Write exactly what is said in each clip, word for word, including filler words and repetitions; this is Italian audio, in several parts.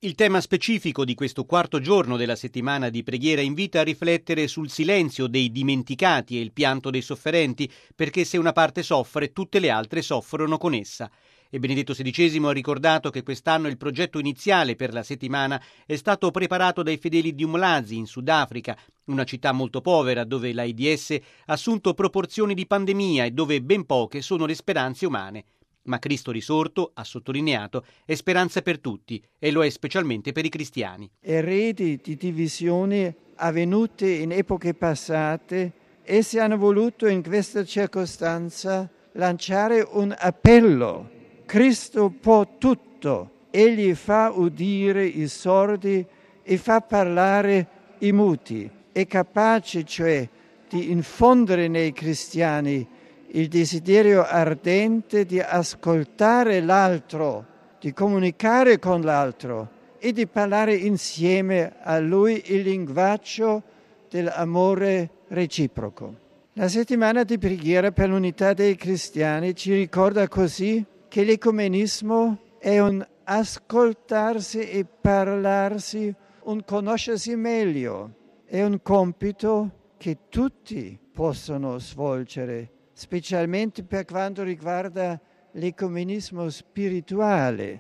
Il tema specifico di questo quarto giorno della settimana di preghiera invita a riflettere sul silenzio dei dimenticati e il pianto dei sofferenti, perché se una parte soffre, tutte le altre soffrono con essa. E Benedetto sedicesimo ha ricordato che quest'anno il progetto iniziale per la settimana è stato preparato dai fedeli di Umlazi, in Sudafrica, una città molto povera dove l'AIDS ha assunto proporzioni di pandemia e dove ben poche sono le speranze umane. Ma Cristo risorto, ha sottolineato, è speranza per tutti e lo è specialmente per i cristiani. Eredi di divisioni avvenute in epoche passate, essi hanno voluto in questa circostanza lanciare un appello. Cristo può tutto, egli fa udire i sordi e fa parlare i muti. È capace cioè di infondere nei cristiani il desiderio ardente di ascoltare l'altro, di comunicare con l'altro e di parlare insieme a lui il linguaggio dell'amore reciproco. La settimana di preghiera per l'unità dei cristiani ci ricorda così che l'ecumenismo è un ascoltarsi e parlarsi, un conoscersi meglio, è un compito che tutti possono svolgere, specialmente per quanto riguarda l'ecumenismo spirituale,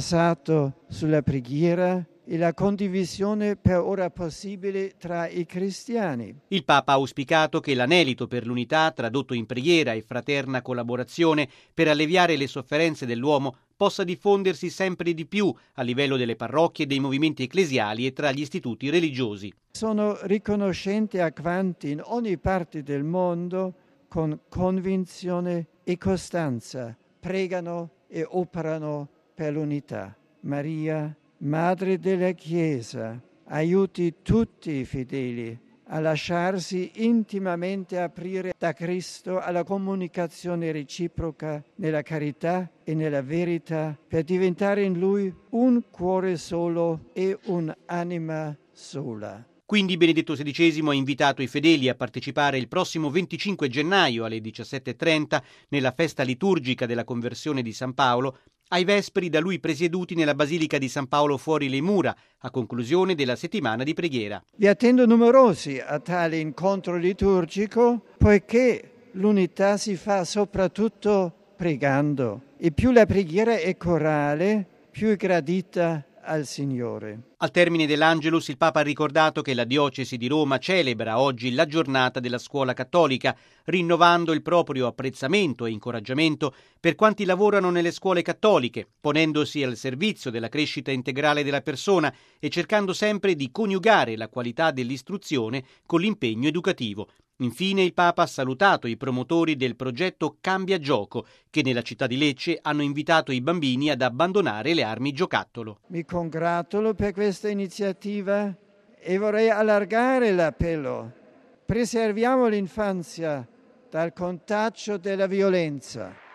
basato sulla preghiera e la condivisione per ora possibile tra i cristiani. Il Papa ha auspicato che l'anelito per l'unità, tradotto in preghiera e fraterna collaborazione per alleviare le sofferenze dell'uomo, possa diffondersi sempre di più a livello delle parrocchie, dei movimenti ecclesiali e tra gli istituti religiosi. Sono riconoscente a quanti in ogni parte del mondo con convinzione e costanza pregano e operano per l'unità. Maria, Madre della Chiesa, aiuti tutti i fedeli a lasciarsi intimamente aprire da Cristo alla comunicazione reciproca nella carità e nella verità per diventare in Lui un cuore solo e un'anima sola. Quindi Benedetto sedicesimo ha invitato i fedeli a partecipare il prossimo venticinque gennaio alle diciassette e trenta nella festa liturgica della conversione di San Paolo ai vesperi da lui presieduti nella Basilica di San Paolo fuori le mura, a conclusione della settimana di preghiera. Vi attendo numerosi a tale incontro liturgico, poiché l'unità si fa soprattutto pregando, e più la preghiera è corale, più è gradita al Signore. Al termine dell'Angelus il Papa ha ricordato che la diocesi di Roma celebra oggi la giornata della scuola cattolica, rinnovando il proprio apprezzamento e incoraggiamento per quanti lavorano nelle scuole cattoliche, ponendosi al servizio della crescita integrale della persona e cercando sempre di coniugare la qualità dell'istruzione con l'impegno educativo. Infine il Papa ha salutato i promotori del progetto Cambia Gioco, che nella città di Lecce hanno invitato i bambini ad abbandonare le armi giocattolo. Mi congratulo per questa iniziativa e vorrei allargare l'appello. Preserviamo l'infanzia dal contagio della violenza.